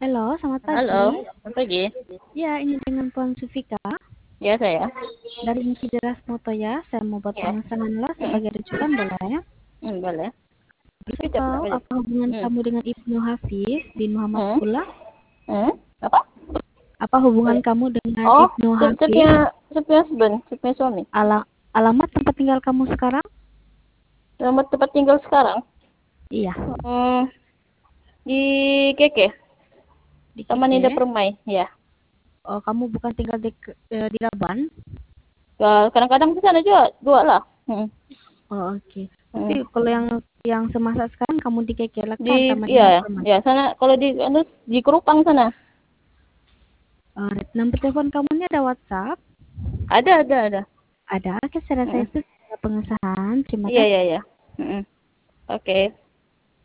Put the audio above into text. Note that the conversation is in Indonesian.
Halo, selamat Halo, pagi. selamat pagi. Ya, ini dengan Puan Sufika Ya, saya. dari Insideras Moto ya. Saya mau buat Ya. pengesahan lah Mm-mm. sebagai rujukan, boleh? Boleh. Bisa Kejap, Kak, tahu kejap. apa hubungan Mm. kamu dengan Ibnu Hafiz bin Muhammad Mm. Kula? Mm. Apa? Apa hubungan Boleh. kamu dengan Oh, Ibnu saya Hafiz? punya husband, saya punya suami. Alamat tempat tinggal kamu sekarang? Selamat tempat tinggal sekarang. Iya, Hmm, di Keke, di Taman Indah Keke. Permai. Ya. Oh, kamu bukan tinggal di Laban? Kadang-kadang ke sana juga, dua lah. Oh, oke. Tapi Mm. kalau yang semasa sekarang kamu di Keke Di, kan Taman ya, Indah Permai. ya sana. Kalau di Kerupang sana. Nomor telepon kamu ini ada WhatsApp? Ada. Ada. Oke, saya rasa Mm. itu pengesahan. Terima Iya, kasih. iya, iya. Mm. Oke.